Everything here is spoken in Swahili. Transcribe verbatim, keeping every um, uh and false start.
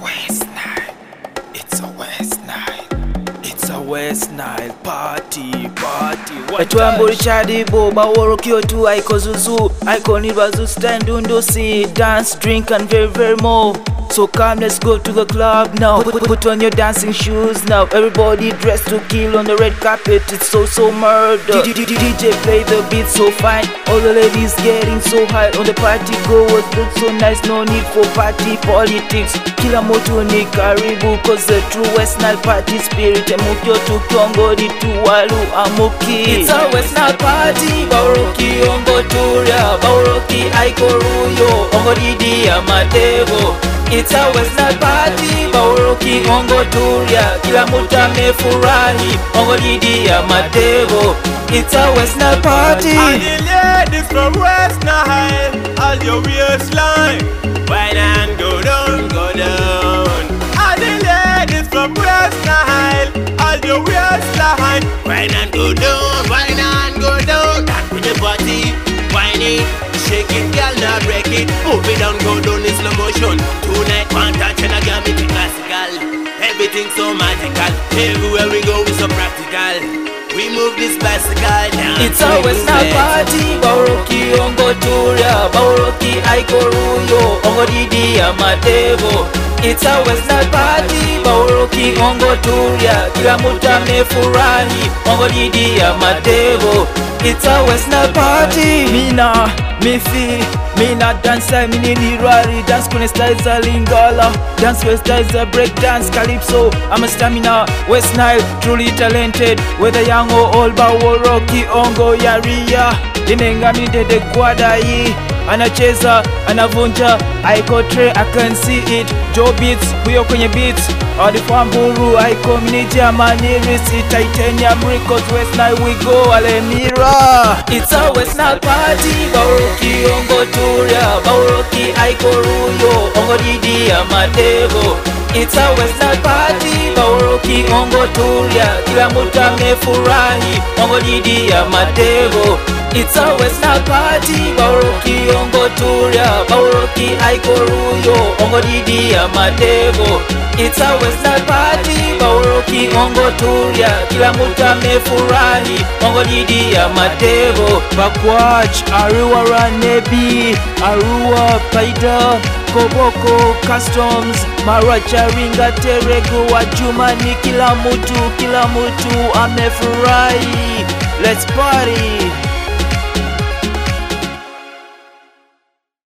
West Nile. It's a West Nile. It's a West Nile party, party. Etwambo Richard Boba Worokio tu Aiko Zuzu, Aiko Nibazu stand undo see, dance, drink and very very more. So come, let's go to the club now. Put, put on your dancing shoes now. Everybody dressed to kill on the red carpet. It's so so murder. D J play the beat so fine. All the ladies getting so high on the party. Goers look so nice. No need for party politics. Kila moto ni karibu, cause the true West Nile party spirit. Emukyo tu Kongo di tu walu amuki. It's a West Nile party. Bauroki ongo turia, Bauroki Aiko Ruyo, ongo didi amadego. It's a West Nile party, Bauroki ongo turia, kila mtu amefurahi, ongo didi ya madego. It's a West Nile party. All the ladies from West Nile, all your waistline, wine and go down, go down. All the ladies from West Nile, all your waistline, wine and go down, wine and go down. That with the body, whining, shaking, girl, now break it. Move it down, go down in slow motion. Tonight, one touch and I got me classical. Everything so magical. Everywhere we go, we so practical. We move this bicycle down. It's a West Nile party. Bauroki ongo turia, Bauroki Aiko Ruyo, ongo didi ya madego. It's a West Nile party, Bauroki ongo turia, kila mtu amefurahi, ongo didi ya madego. It's a West Nile party. Mina, mifi, mina dancer, mini lirari, dance kune style za Lingala, dance kune style za break dance, calypso. I'm a stamina, West Nile, truly talented. Whether young or old, Bauroki ongo yaria. Inenga mi dede kwada yi, anacheza, anavunja, Aiko tre, I can see it. Joe beats, huyo kwenye beats. Adi Famburu, Aiko minija manirisi, titanium records, West Nile we go, Alemira. It's a West Nile party, Bauroki ongo turia, Bauroki Aiko Ruyo, ongo didi ya madego. It's a West Nile party, Bauroki ongo turia, kila mtu amefurahi, ongo didi ya madego. It's a West Nile party, Bauroki ongo turia, Bauroki Aiko Ruyo, ongo didi ya madego. It's a West Nile party, Bauroki ongo turia, kila mtu amefurahi, ongo didi ya madego. Bakwach, Arua Ranebi, Arua Paida, Koboko Customs, Maracha Ringa Terego wa Jumani, kila mtu, kila mtu amefurahi. Let's party.